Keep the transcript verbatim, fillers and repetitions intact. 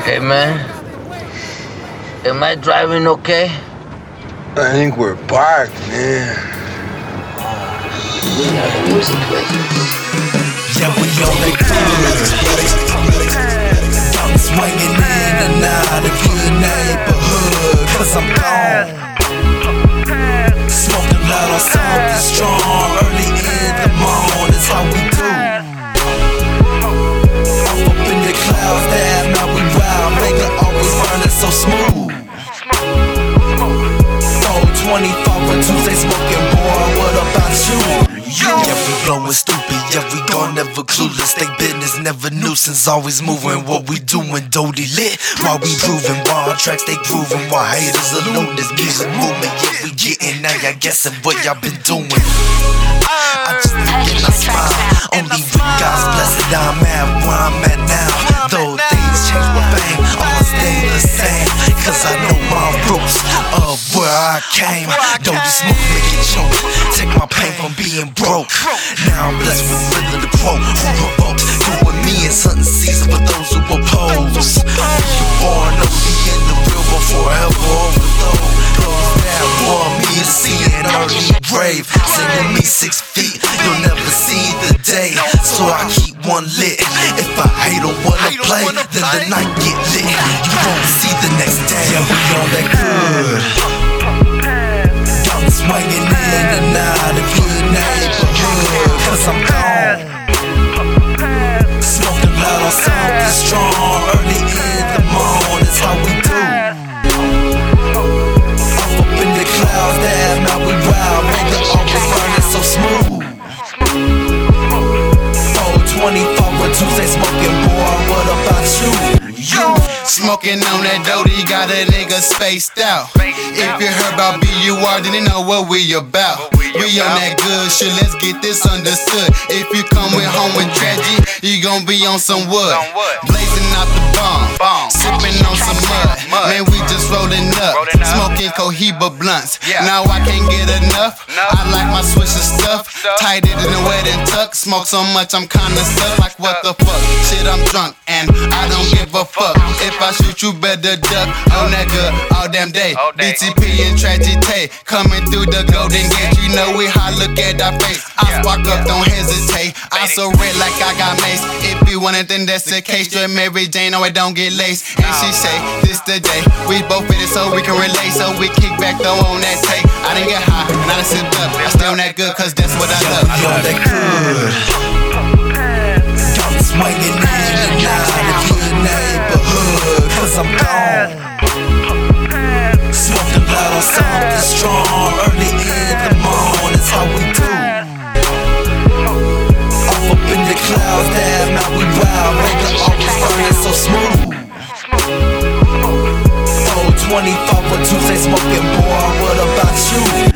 Hey man, am I driving okay? I think we're parked, man. We have a music business. Yeah, we on that good. I'm swinging in and out of good neighborhood, cause I'm gone. Smoking loud on something strong, early in the morning, that's how we do. I'm up in the clouds, damn, now we wild, make it always burning so smooth. four twenty-four for Tuesday smoking, boy, what about you? Yeah, we blowin' stupid, yeah, we gone never clueless. They business, never nuisance, always moving what we doing. Doty lit, while we proving wild tracks, they grooving. While haters alone, this music movement, yeah, we getting now, y'all guessing what y'all been doing. I just look and I smile, only with God's blessing I'm at where I'm at now. Though things change with fame, I'ma stay the same, cause I know my roots of where I came. Don't you smoke, make it choke, take my pain from being broke. Now I'm blessed with rhythm to quote, who provokes? Do with me is hunting season for those who oppose. You born only in the real one forever overload. Those that want me to see an early grave, sending me six feet, you'll never see the day. So I keep one lit. If I hate on what I play, then the night get lit. You won't see the next day. Yeah, we on that good. I'm swinging in and out of good neighborhood, cause I'm gone. Smoking loud on something strong, early in the morning, that's how we do. I'm up in the clouds, damn, now we wild, make it always burning so smooth. four twenty-four for Tuesday smoking, boy, what about you? You smoking on that doty, got a nigga spaced out. If you heard about B U R, then you know what we about. We on that good shit, let's get this understood. If you come with home with tragedy, you gon' be on some wood. Blazing out the bomb, sipping on some mud. Man, we just rolling up, smoking Cohiba blunts. Now I can't get enough, I like my Swisher stuff. Tighter than a wedding tuck, smoke so much I'm kinda stuck. Like what the fuck, shit I'm drunk and I don't give a fuck. If I shoot you better duck, on that good all damn day. D T P and Tragic Tay, coming through the Golden Gate. You know we hot, look at our face. I spark up, don't hesitate. I so red like I got mace. If you want it, then that's the case. You're Mary Jane, no, it don't get laced. And she say, this the day. We both fit it so we can relate. So we kick back though on that tape. I didn't get high, and I done sipped up. I still on that good, cause that's what I love. I love that good. I'm swinging in and out of good neighborhood, cause I'm gone. Smoking loud on something strong, early in the morning, that's how we do. Off up in the clouds, damn, now we wild, make it always burning so smooth. four twenty-four for Tuesday smoking, boy, what about you?